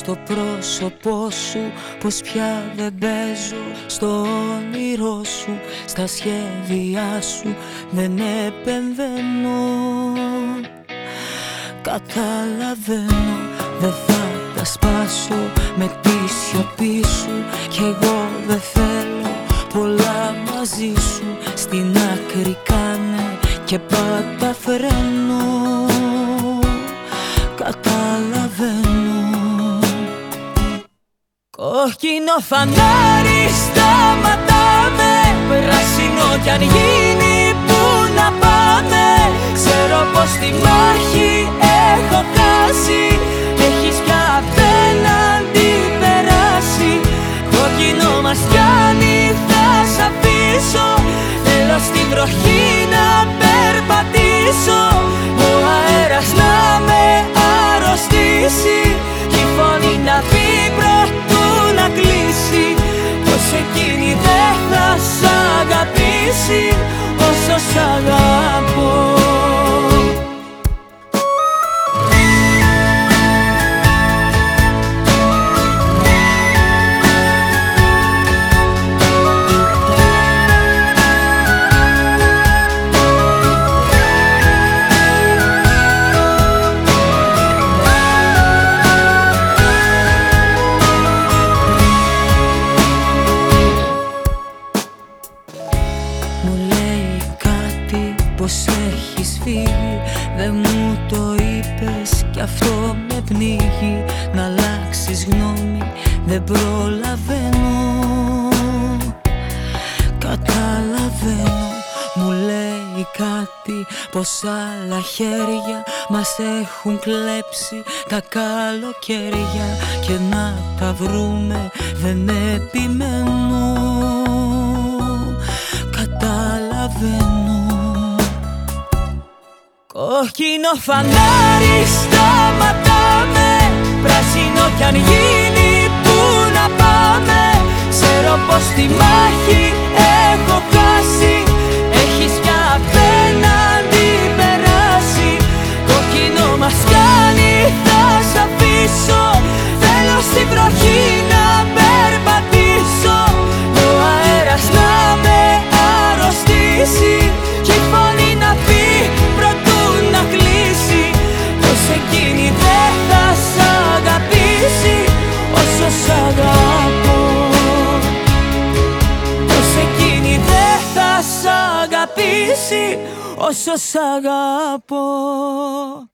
στο πρόσωπό σου πως πια δεν παίζω, στο όνειρό σου, στα σχέδιά σου δεν επεμβαίνω. Καταλαβαίνω, δεν θα τα σπάσω με τη σιωπή σου, κι εγώ δεν θέλω πολλά μαζί σου. Στην άκρη κάνε και πάτα φρένο. Καταλαβαίνω. Κόκκινο φανάρι σταματάμε, πράσινο κι αν γίνει που να πάμε. Ξέρω πως τη μάχη έχω χάσει, έχεις πια απέναντι περάσει. Κόκκινο μας πιάνει, θα σ' αφήσω, θέλω στη βροχή να περπατήσω. Ο αέρας να με αρρωστήσει, η φωνή να πει πρωτού να κλείσει, πως εκείνη δεν θα σ' αγαπήσει όσο σ' αγαπώ. Πως έχεις φύγει, δεν μου το είπες κι αυτό με πνίγει. Να αλλάξεις γνώμη δεν προλαβαίνω. Καταλαβαίνω, μου λέει κάτι πως άλλα χέρια μας έχουν κλέψει τα καλοκαίρια, και να τα βρούμε δεν επιμένω. Καταλαβαίνω. Κόκκινο φανάρι σταματάμε, πράσινο κι αν γίνει που να πάμε. Ξέρω πως τη μάχη έχω χάσει, έχεις πια απέναντι περάσει. Κόκκινο μας κάνει, θα σ' αφήσω, θέλω στη βροχή να περπατήσω. Ο αέρας να με αρρωστήσει, κι η φωνή να πει πρωτού να κλείσει, πως εκείνη δεν θα σ' αγαπήσει όσο σ' αγαπώ. Πως εκείνη δεν θα σ' αγαπήσει όσο σ' αγαπώ.